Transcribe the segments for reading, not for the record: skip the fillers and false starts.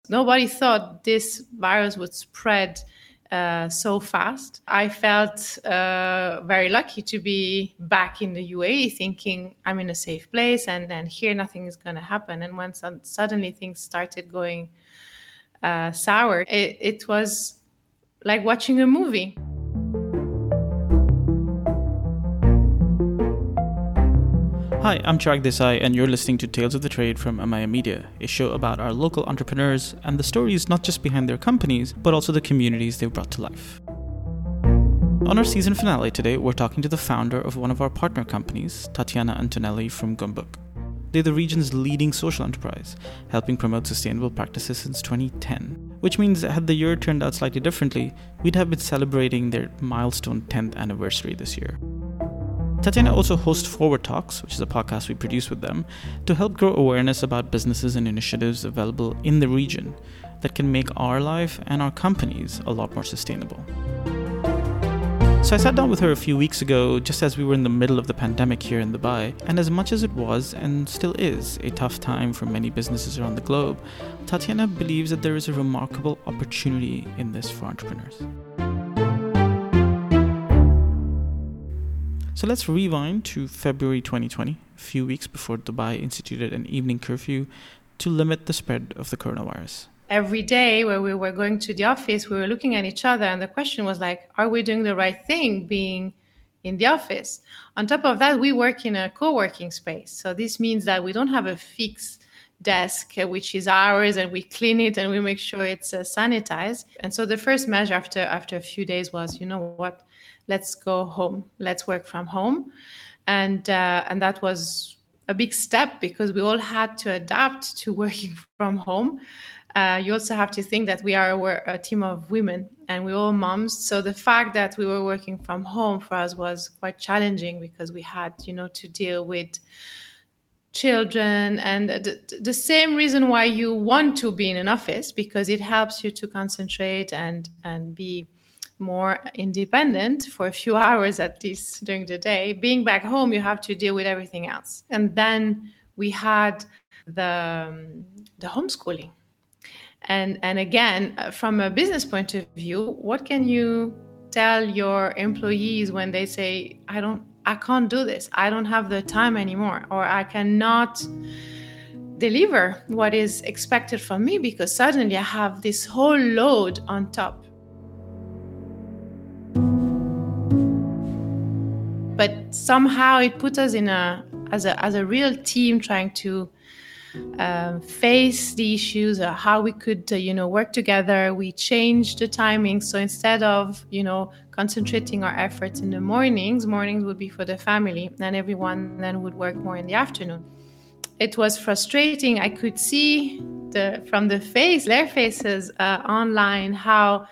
nobody thought this virus would spread so fast. I felt very lucky to be back in the UAE, thinking I'm in a safe place and here nothing is going to happen. And when suddenly things started going sour, it was like watching a movie. Hi, I'm Chirag Desai, and you're listening to Tales of the Trade from Amaya Media, a show about our local entrepreneurs and the stories not just behind their companies, but also the communities they've brought to life. On our season finale today, we're talking to the founder of one of our partner companies, Tatiana Antonelli from Gumbuk. They're the region's leading social enterprise, helping promote sustainable practices since 2010, which means that had the year turned out slightly differently, we'd have been celebrating their milestone 10th anniversary this year. Tatiana also hosts Forward Talks, which is a podcast we produce with them, to help grow awareness about businesses and initiatives available in the region that can make our life and our companies a lot more sustainable. So I sat down with her a few weeks ago, just as we were in the middle of the pandemic here in Dubai, and as much as it was, and still is, a tough time for many businesses around the globe, Tatiana believes that there is a remarkable opportunity in this for entrepreneurs. So let's rewind to February 2020, a few weeks before Dubai instituted an evening curfew to limit the spread of the coronavirus. Every day when we were going to the office, we were looking at each other and the question was like, are we doing the right thing being in the office? On top of that, we work in a co-working space. So this means that we don't have a fixed desk, which is ours, and we clean it and we make sure it's sanitized. And so the first measure after a few days was, you know what? Let's go home. Let's work from home. And that was a big step because we all had to adapt to working from home. You also have to think that we are a team of women and we're all moms. So the fact that we were working from home for us was quite challenging because we had, to deal with children and the same reason why you want to be in an office, because it helps you to concentrate and be more independent for a few hours at least during the day. Being back home, you have to deal with everything else. And then we had the homeschooling. And again, from a business point of view, what can you tell your employees when they say, I can't do this, I don't have the time anymore, or I cannot deliver what is expected from me because suddenly I have this whole load on top. But somehow it put us as a real team trying to face the issues, how we could, work together. We changed the timing. So instead of, concentrating our efforts in the mornings would be for the family, and everyone then would work more in the afternoon. It was frustrating. I could see from their faces online, how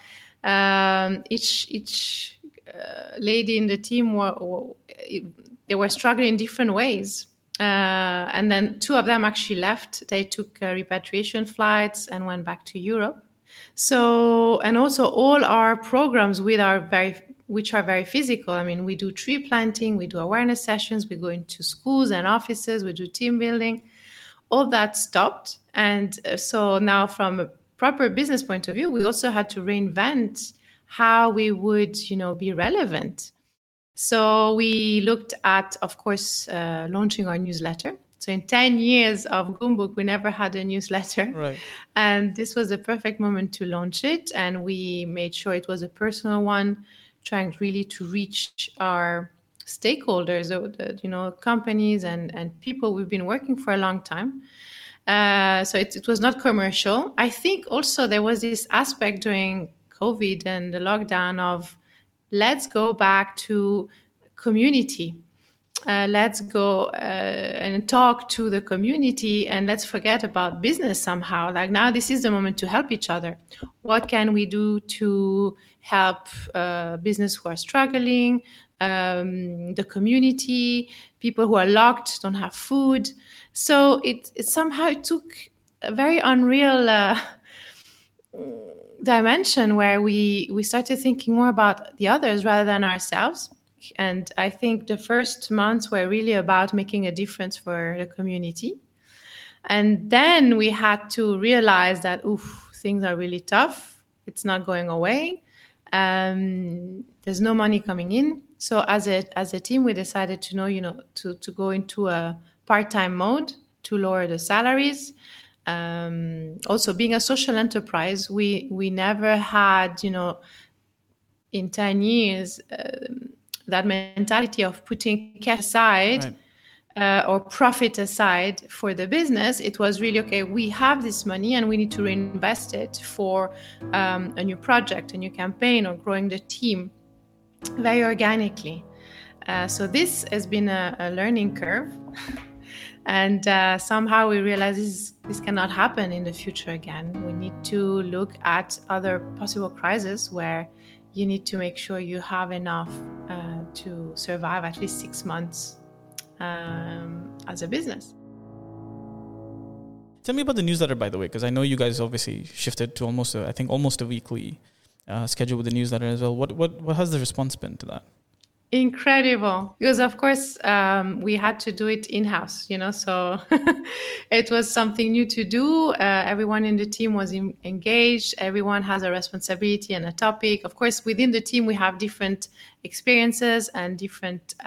each lady in the team they were struggling in different ways. And then two of them actually left. They took repatriation flights and went back to Europe. So, and also all our programs which are very physical. I mean, we do tree planting, we do awareness sessions, we go into schools and offices, we do team building. All that stopped. And so now from a proper business point of view, we also had to reinvent how we would, be relevant. So we looked at, of course, launching our newsletter. So in 10 years of Gumbuk, we never had a newsletter. Right. And this was the perfect moment to launch it. And we made sure it was a personal one, trying really to reach our stakeholders, companies and people we've been working for a long time. So it was not commercial. I think also there was this aspect during COVID and the lockdown of let's go back to community. Let's go and talk to the community and let's forget about business somehow. Like now, this is the moment to help each other. What can we do to help business who are struggling, the community, people who are locked, don't have food. So it somehow took a very unreal dimension where we started thinking more about the others rather than ourselves. And I think the first months were really about making a difference for the community. And then we had to realize that, things are really tough. It's not going away. There's no money coming in. So as a team, we decided to go into a part-time mode to lower the salaries. Also, being a social enterprise, we never had, in 10 years, that mentality of putting cash aside or profit aside for the business. It was really, okay, we have this money and we need to reinvest it for a new project, a new campaign, or growing the team very organically. So this has been a learning curve. And somehow we realized this cannot happen in the future again. We need to look at other possible crises where you need to make sure you have enough to survive at least 6 months as a business. Tell me about the newsletter, by the way, because I know you guys obviously shifted to almost a weekly schedule with the newsletter as well. What has the response been to that? Incredible, because of course we had to do it in-house, so it was something new to do. Everyone in the team was engaged. Everyone has a responsibility and a topic. Of course, within the team we have different experiences and different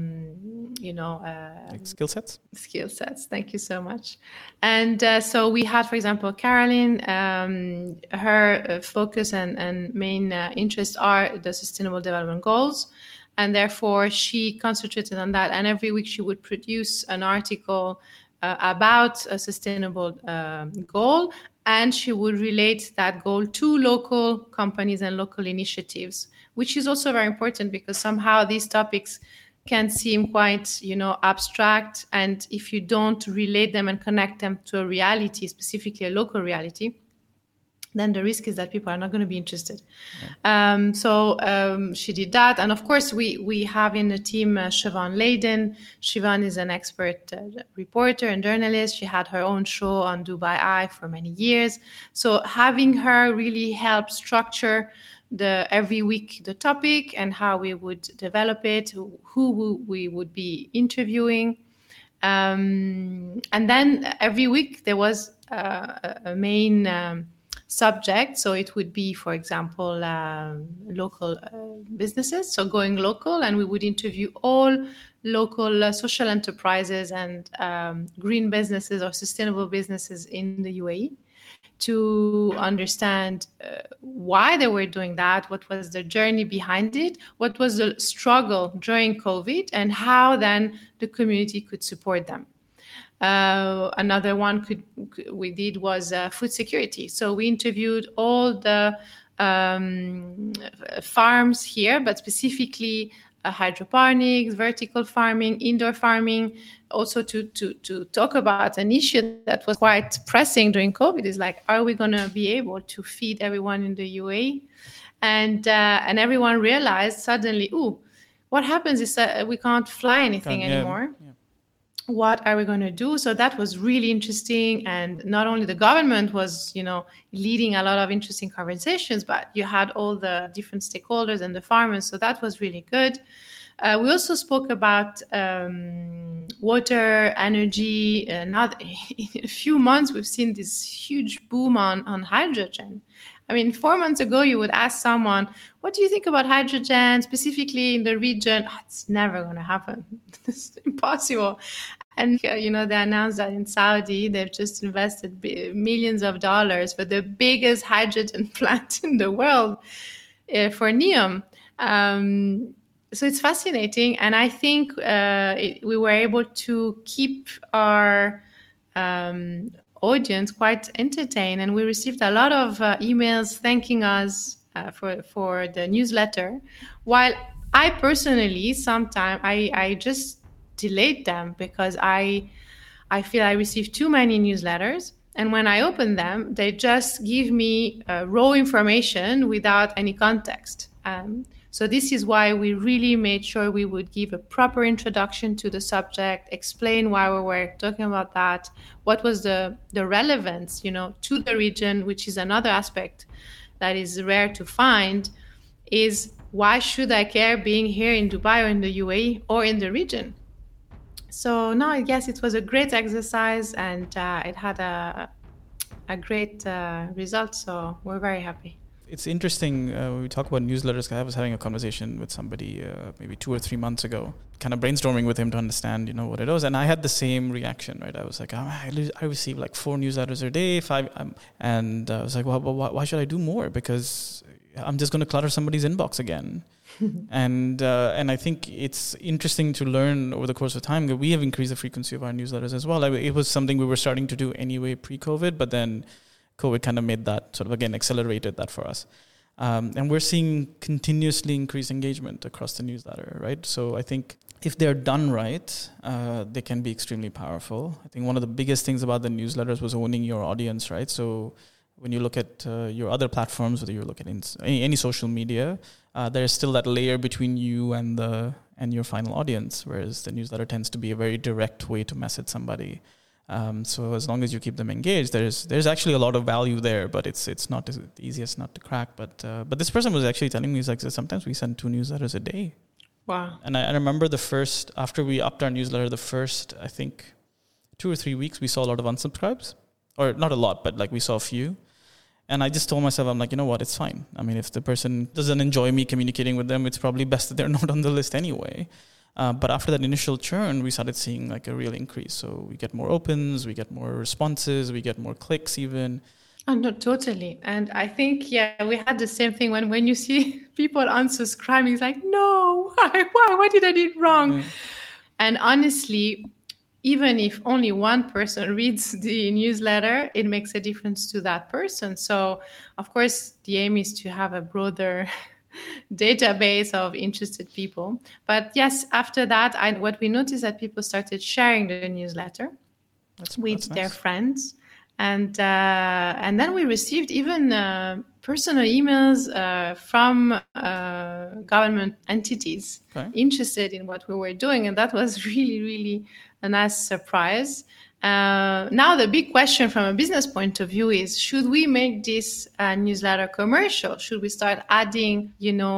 like skill sets. Thank you so much. And so we had, for example, Caroline, her focus and main interests are the Sustainable Development Goals. And therefore, she concentrated on that. And every week she would produce an article about a sustainable goal. And she would relate that goal to local companies and local initiatives, which is also very important because somehow these topics can seem quite, abstract. And if you don't relate them and connect them to a reality, specifically a local reality, then the risk is that people are not going to be interested. Yeah. So she did that. And of course, we have in the team Siobhan Layden. Siobhan is an expert reporter and journalist. She had her own show on Dubai Eye for many years. So having her really helped structure every week the topic and how we would develop it, who we would be interviewing. And then every week there was a main subject. So it would be, for example, local businesses. So going local, and we would interview all local social enterprises and green businesses or sustainable businesses in the UAE to understand why they were doing that, what was the journey behind it, what was the struggle during COVID, and how then the community could support them. Another one we did was food security. So we interviewed all the farms here, but specifically hydroponics, vertical farming, indoor farming, also to talk about an issue that was quite pressing during COVID. Is like, are we going to be able to feed everyone in the UAE? And everyone realized suddenly, what happens is we can't fly anything anymore. Yeah. What are we going to do? So that was really interesting. And not only the government was, leading a lot of interesting conversations, but you had all the different stakeholders and the farmers. So that was really good. We also spoke about water, energy. Now, in a few months, we've seen this huge boom on hydrogen. I mean, 4 months ago, you would ask someone, what do you think about hydrogen, specifically in the region? It's never going to happen. It's impossible. And, they announced that in Saudi, they've just invested millions of dollars for the biggest hydrogen plant in the world for NEOM. So it's fascinating. And I think we were able to keep our audience quite entertained, and we received a lot of emails thanking us for the newsletter, while I personally sometimes I just delete them because I feel I receive too many newsletters, and when I open them they just give me raw information without any context. So this is why we really made sure we would give a proper introduction to the subject, explain why we were talking about that, what was the relevance, to the region, which is another aspect that is rare to find, is why should I care being here in Dubai or in the UAE or in the region? So no, I guess it was a great exercise, and it had a a great result. So we're very happy. It's interesting when we talk about newsletters. I was having a conversation with somebody maybe 2 or 3 months ago, kind of brainstorming with him to understand, what it was. And I had the same reaction, right? I was like, I receive like 4 newsletters a day, 5, and I was like, well, why should I do more? Because I'm just going to clutter somebody's inbox again. And I think it's interesting to learn over the course of time that we have increased the frequency of our newsletters as well. It was something we were starting to do anyway pre-COVID, but then COVID kind of made that sort of, again, accelerated that for us. And we're seeing continuously increased engagement across the newsletter, right? So I think if they're done right, they can be extremely powerful. I think one of the biggest things about the newsletters was owning your audience, right? So when you look at your other platforms, whether you look at any social media, there's still that layer between you and your final audience, whereas the newsletter tends to be a very direct way to message somebody. So as long as you keep them engaged, there's actually a lot of value there, but it's not the easiest nut to crack. But this person was actually telling me, he's like, sometimes we send 2 newsletters a day. Wow. And I remember after we upped our newsletter, the first, I think, 2 or 3 weeks, we saw a lot of unsubscribes. Or not a lot, but like we saw a few. And I just told myself, I'm like, you know what, it's fine. I mean, if the person doesn't enjoy me communicating with them, it's probably best that they're not on the list anyway. But after that initial churn, we started seeing like a real increase. So we get more opens, we get more responses, we get more clicks even. Oh, no, totally. And I think, we had the same thing when you see people unsubscribing, it's like, no, why? What did I do wrong? Mm. And honestly, even if only one person reads the newsletter, it makes a difference to that person. So, of course, the aim is to have a broader database of interested people. But yes, after that, what we noticed that people started sharing the newsletter with their friends. And then we received even personal emails from government entities interested in what we were doing. And that was really, really a nice surprise. Now, the big question from a business point of view is, should we make this newsletter commercial? Should we start adding,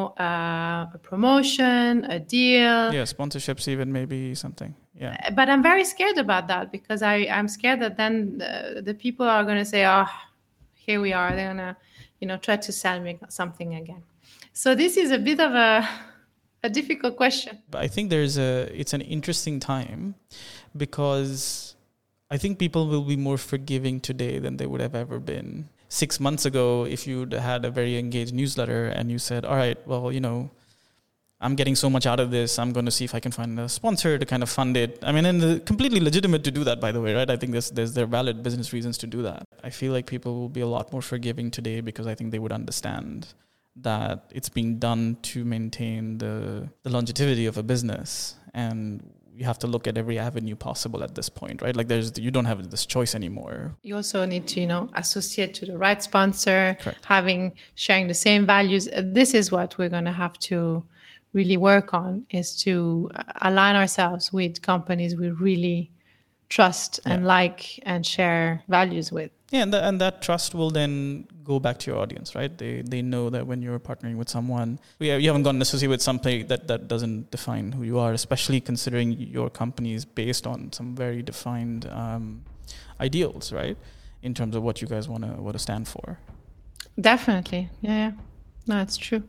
a promotion, a deal? Yeah, sponsorships even, maybe something. Yeah. But I'm very scared about that because I'm scared that then the people are going to say, oh, here we are. They're going to, try to sell me something again. So this is a bit of a difficult question. But I think it's an interesting time because I think people will be more forgiving today than they would have ever been. 6 months ago, if you'd had a very engaged newsletter and you said, all right, well, I'm getting so much out of this, I'm going to see if I can find a sponsor to kind of fund it. I mean, and completely legitimate to do that, by the way, right? I think there are valid business reasons to do that. I feel like people will be a lot more forgiving today because I think they would understand that it's being done to maintain the longevity of a business. And you have to look at every avenue possible at this point, right? Like you don't have this choice anymore. You also need to, associate to the right sponsor, Correct. Sharing the same values. This is what we're going to have to really work on, is to align ourselves with companies we really trust and like and share values with. Yeah, and that trust will then go back to your audience, right? They know that when you're partnering with someone, you haven't gotten associated with something that doesn't define who you are, especially considering your company is based on some very defined ideals, right? In terms of what you guys want to stand for. Definitely, yeah. No, it's true.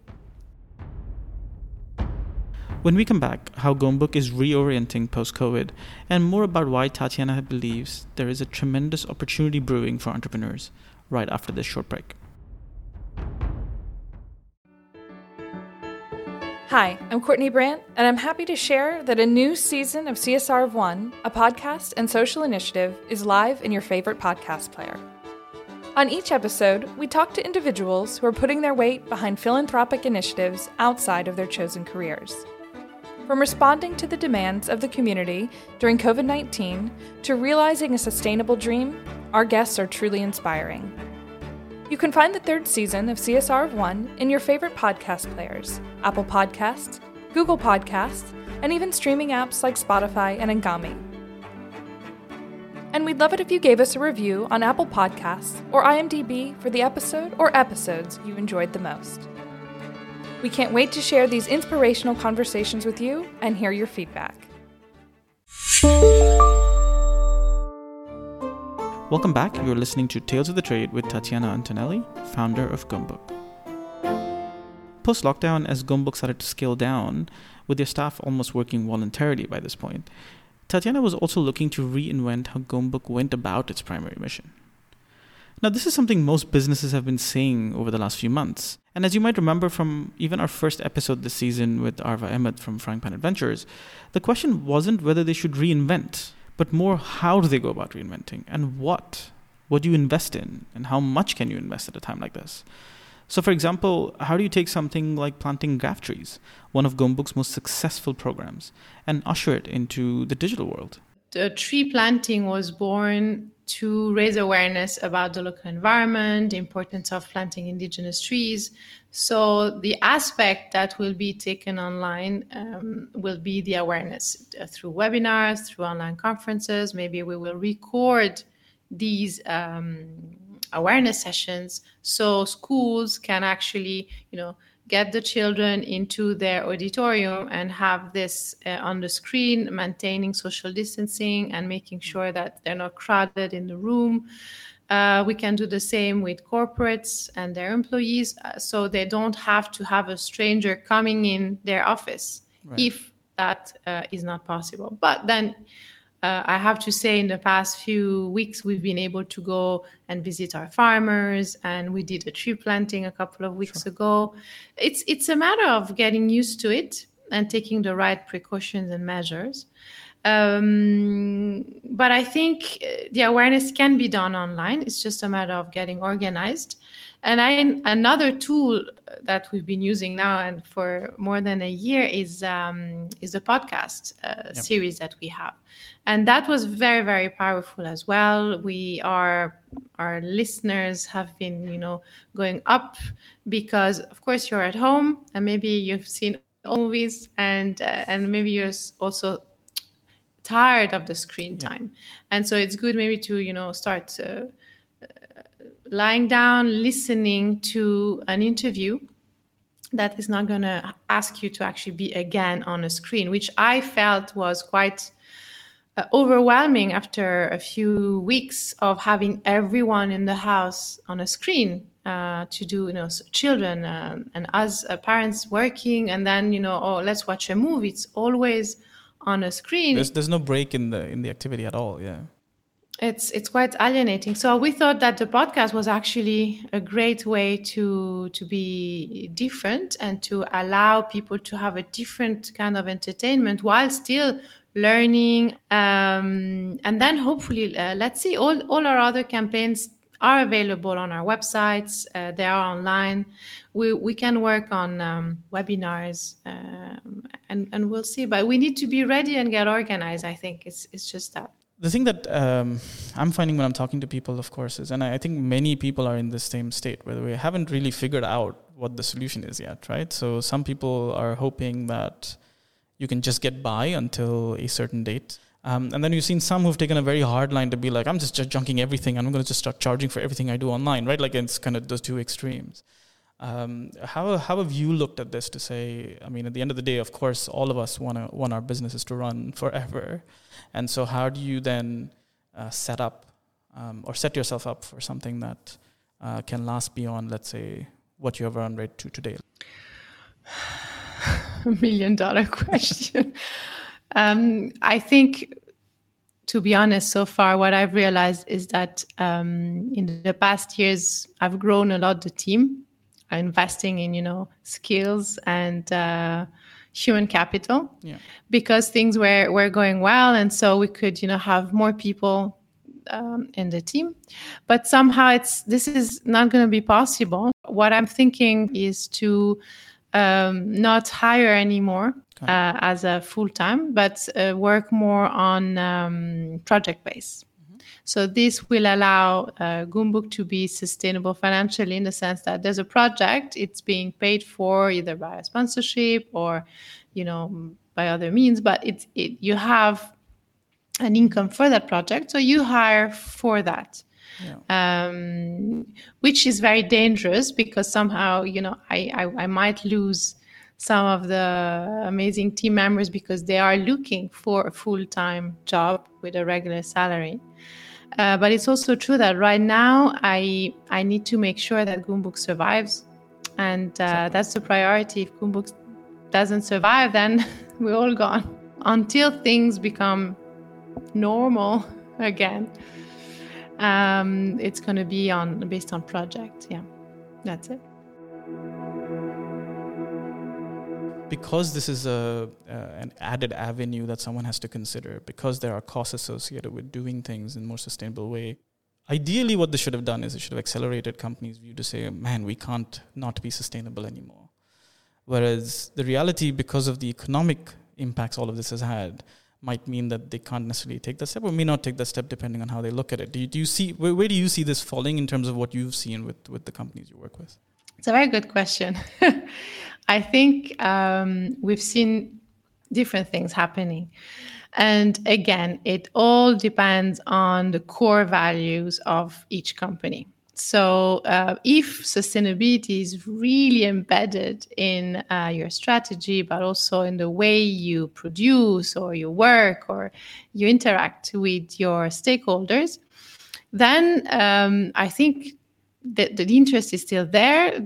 When we come back, how Gomebook is reorienting post-COVID, and more about why Tatiana believes there is a tremendous opportunity brewing for entrepreneurs right after this short break. Hi, I'm Courtney Brandt, and I'm happy to share that a new season of CSR of One, a podcast and social initiative, is live in your favorite podcast player. On each episode, we talk to individuals who are putting their weight behind philanthropic initiatives outside of their chosen careers. From responding to the demands of the community during COVID-19 to realizing a sustainable dream, our guests are truly inspiring. You can find the 3rd season of CSR of One in your favorite podcast players, Apple Podcasts, Google Podcasts, and even streaming apps like Spotify and Ngami. And we'd love it if you gave us a review on Apple Podcasts or IMDb for the episode or episodes you enjoyed the most. We can't wait to share these inspirational conversations with you and hear your feedback. Welcome back. You're listening to Tales of the Trade with Tatiana Antonelli, founder of Gumbook. Post-lockdown, as Gumbook started to scale down, with their staff almost working voluntarily by this point, Tatiana was also looking to reinvent how Gumbook went about its primary mission. Now, this is something most businesses have been saying over the last few months. And as you might remember from even our first episode this season with Arva Ahmed from Frying Pan Adventures, the question wasn't whether they should reinvent, but more how do they go about reinventing, and what? What do you invest in, and how much can you invest at a time like this? So, for example, how do you take something like planting gaff trees, one of Gumbook's most successful programs, and usher it into the digital world? The tree planting was born to raise awareness about the local environment, the importance of planting indigenous trees. So the aspect that will be taken online will be the awareness through webinars, through online conferences. Maybe we will record these awareness sessions so schools can actually, get the children into their auditorium and have this on the screen, maintaining social distancing and making sure that they're not crowded in the room. We can do the same with corporates and their employees, so they don't have to have a stranger coming in their office, right, if that is not possible. But then I have to say, in the past few weeks, we've been able to go and visit our farmers, and we did a tree planting a couple of weeks ago. It's a matter of getting used to it and taking the right precautions and measures. But I think the awareness can be done online. It's just a matter of getting organized. And another tool that we've been using now and for more than a year is the podcast series that we have. And that was very, very powerful as well. Our listeners have been, going up because, of course, you're at home and maybe you've seen movies and maybe you're also tired of the screen time. And so it's good maybe to, start lying down, listening to an interview that is not going to ask you to actually be again on a screen, which I felt was quite overwhelming after a few weeks of having everyone in the house on a screen to do, children and us parents working, and then, let's watch a movie. It's always on a screen. There's no break in the activity at all. Yeah. It's quite alienating. So we thought that the podcast was actually a great way to be different and to allow people to have a different kind of entertainment while still learning. And then hopefully, let's see, all our other campaigns are available on our websites. They are online. We can work on webinars and we'll see. But we need to be ready and get organized. I think it's just that. The thing that I'm finding when I'm talking to people, of course, is, and I think many people are in the same state where we haven't really figured out what the solution is yet, right? So some people are hoping that you can just get by until a certain date. And then you've seen some who've taken a very hard line to be like, I'm just junking everything. I'm going to just start charging for everything I do online, right? Like it's kind of those two extremes. How have you looked at this to say, I mean, at the end of the day, of course, all of us want our businesses to run forever. And so how do you then set up or set yourself up for something that can last beyond, let's say, what you have run rate to today? $1 million question. I think, to be honest, so far, what I've realized is that in the past years, I've grown a lot the team, investing in, skills and human capital, because things were going well. And so we could, have more people in the team. But somehow this is not going to be possible. What I'm thinking is to not hire anymore as a full-time, but work more on project base. So this will allow Gumbook to be sustainable financially, in the sense that there's a project, it's being paid for either by a sponsorship or, by other means, but you have an income for that project, so you hire for that. Which is very dangerous because somehow, I might lose some of the amazing team members because they are looking for a full-time job with a regular salary. But it's also true that right now I need to make sure that Goonbook survives. And that's the priority. If Goonbook doesn't survive, then we're all gone. Until things become normal again, it's going to be based on project. Yeah, that's it. Because this is an added avenue that someone has to consider, because there are costs associated with doing things in a more sustainable way, ideally what they should have done is it should have accelerated companies' view to say, man, we can't not be sustainable anymore. Whereas the reality, because of the economic impacts all of this has had, might mean that they can't necessarily take that step, or may not take that step depending on how they look at it. Do you see, where do you see this falling in terms of what you've seen with the companies you work with? It's a very good question. I think we've seen different things happening. And again, it all depends on the core values of each company. So if sustainability is really embedded in your strategy, but also in the way you produce or you work or you interact with your stakeholders, then I think that the interest is still there.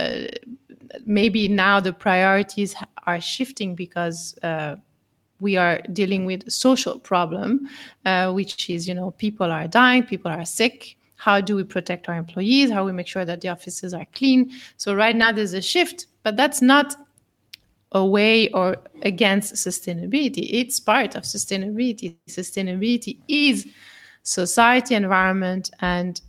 Maybe now the priorities are shifting because we are dealing with a social problem, which is, people are dying, people are sick. How do we protect our employees? How do we make sure that the offices are clean? So right now there's a shift, but that's not away or against sustainability. It's part of sustainability. Sustainability is society, environment, and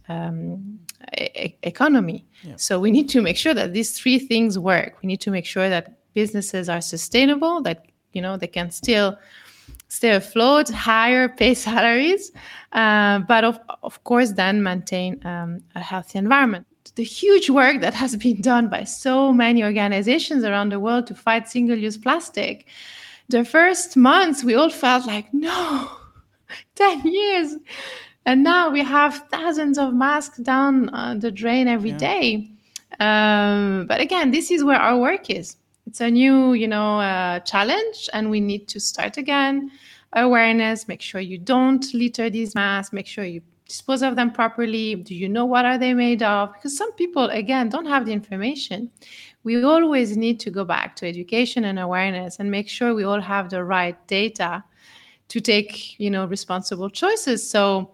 economy. Yeah. So we need to make sure that these three things work. We need to make sure that businesses are sustainable, that they can still stay afloat, higher pay salaries, but of course then maintain a healthy environment. The huge work that has been done by so many organizations around the world to fight single-use plastic. The first months we all felt like, no, 10 years. And now we have thousands of masks down the drain every day. But again, this is where our work is. It's a new, challenge, and we need to start again. Awareness, make sure you don't litter these masks, make sure you dispose of them properly. Do you know what are they made of? Because some people, again, don't have the information. We always need to go back to education and awareness and make sure we all have the right data to take, responsible choices. So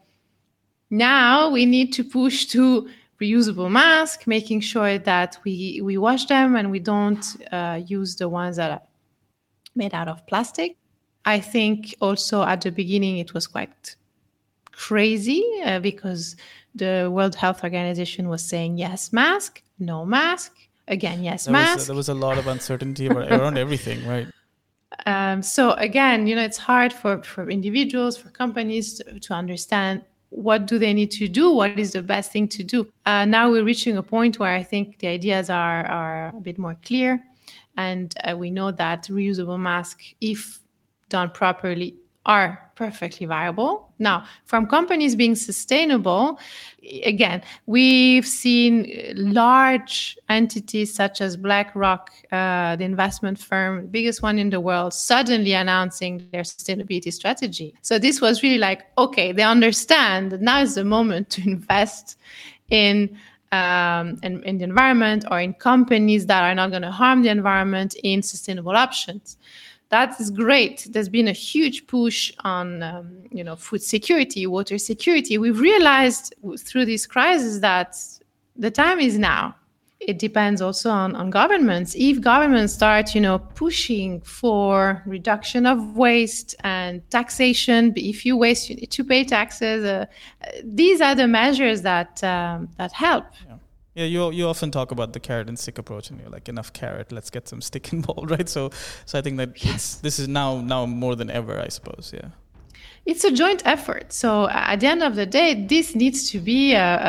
now we need to push to reusable masks, making sure that we wash them and we don't use the ones that are made out of plastic. I think also at the beginning it was quite crazy because the World Health Organization was saying yes mask, no mask, again yes mask. There was a lot of uncertainty around everything, right? So again, it's hard for individuals, for companies to understand what do they need to do, what is the best thing to do. Now we're reaching a point where I think the ideas are a bit more clear, and we know that reusable masks, if done properly, are perfectly viable. Now, from companies being sustainable, again, we've seen large entities such as BlackRock, the investment firm, biggest one in the world, suddenly announcing their sustainability strategy. So this was really like, okay, they understand that now is the moment to invest in the environment or in companies that are not going to harm the environment in sustainable options. That is great. There's been a huge push on, food security, water security. We've realized through this crisis that the time is now. It depends also on governments. If governments start, pushing for reduction of waste and taxation, if you waste, you need to pay taxes. These are the measures that help. Yeah, you often talk about the carrot and stick approach, and you're like, enough carrot, let's get some stick involved, right? So I think that this is now more than ever, I suppose. Yeah, it's a joint effort. So at the end of the day, this needs to be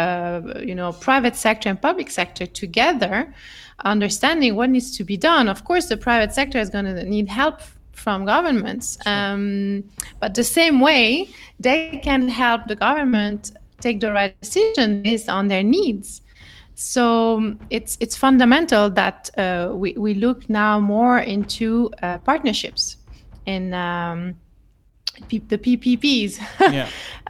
private sector and public sector together, understanding what needs to be done. Of course, the private sector is going to need help from governments, sure. But the same way they can help the government take the right decision based on their needs. So it's fundamental that we look now more into partnerships in the PPPs. Yeah.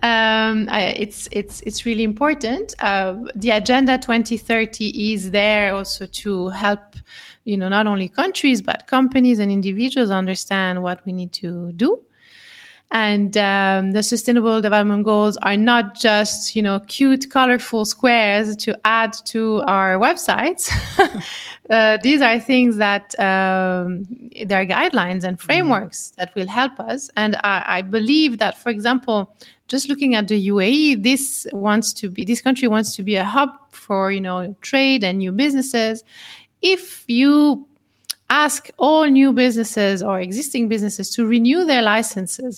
It's really important. The Agenda 2030 is there also to help, not only countries but companies and individuals understand what we need to do. And the Sustainable Development Goals are not just, cute, colorful squares to add to our websites. These are things that there are guidelines and frameworks that will help us. And I believe that, for example, just looking at the UAE, this country wants to be a hub for, trade and new businesses. If you ask all new businesses or existing businesses to renew their licenses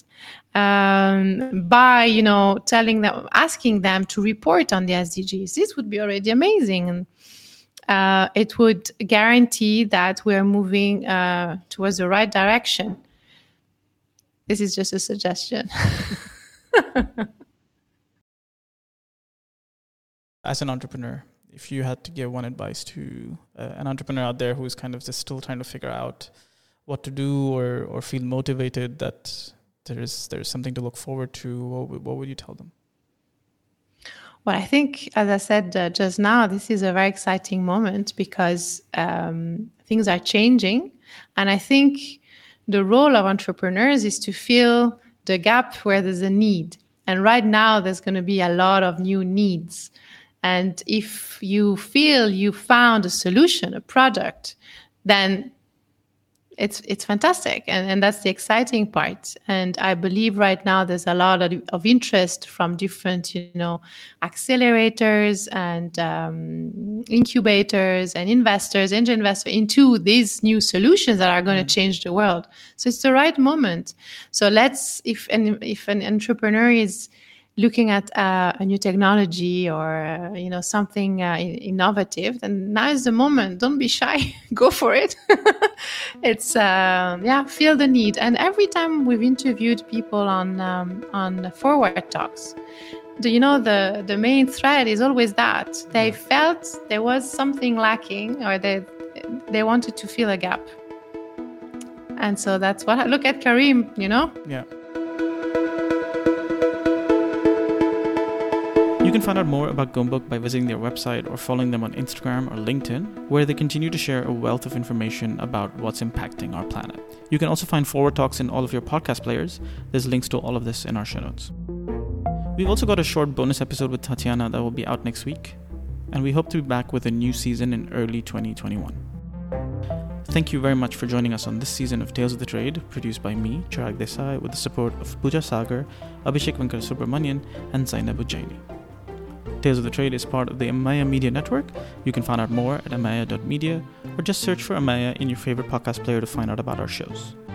by, asking them to report on the SDGs, this would be already amazing. And it would guarantee that we're moving towards the right direction. This is just a suggestion. As an entrepreneur, if you had to give one advice to an entrepreneur out there who is kind of just still trying to figure out what to do or feel motivated that there's something to look forward to, what would you tell them? Well, I think, as I said just now, this is a very exciting moment because things are changing. And I think the role of entrepreneurs is to fill the gap where there's a need. And right now, there's going to be a lot of new needs. And if you feel you found a solution, a product, then it's fantastic. And that's the exciting part. And I believe right now there's a lot of interest from different, accelerators and incubators and investors, angel investors into these new solutions that are going to change the world. So it's the right moment. So if an entrepreneur is looking at a new technology or something innovative, then now is the moment. Don't be shy. Go for it. It's feel the need. And every time we've interviewed people on Forward Talks, the main thread is always that they felt there was something lacking, or they wanted to fill a gap. And so that's what I look at Karim. Yeah. You can find out more about Gombok by visiting their website or following them on Instagram or LinkedIn, where they continue to share a wealth of information about what's impacting our planet. You can also find Forward Talks in all of your podcast players. There's links to all of this in our show notes. We've also got a short bonus episode with Tatiana that will be out next week, and we hope to be back with a new season in early 2021. Thank you very much for joining us on this season of Tales of the Trade, produced by me, Chirag Desai, with the support of Pooja Sagar, Abhishek Venkata-Subramanian, and Zainab Ujaini. Tales of the Trade is part of the Amaya Media Network. You can find out more at amaya.media or just search for Amaya in your favorite podcast player to find out about our shows.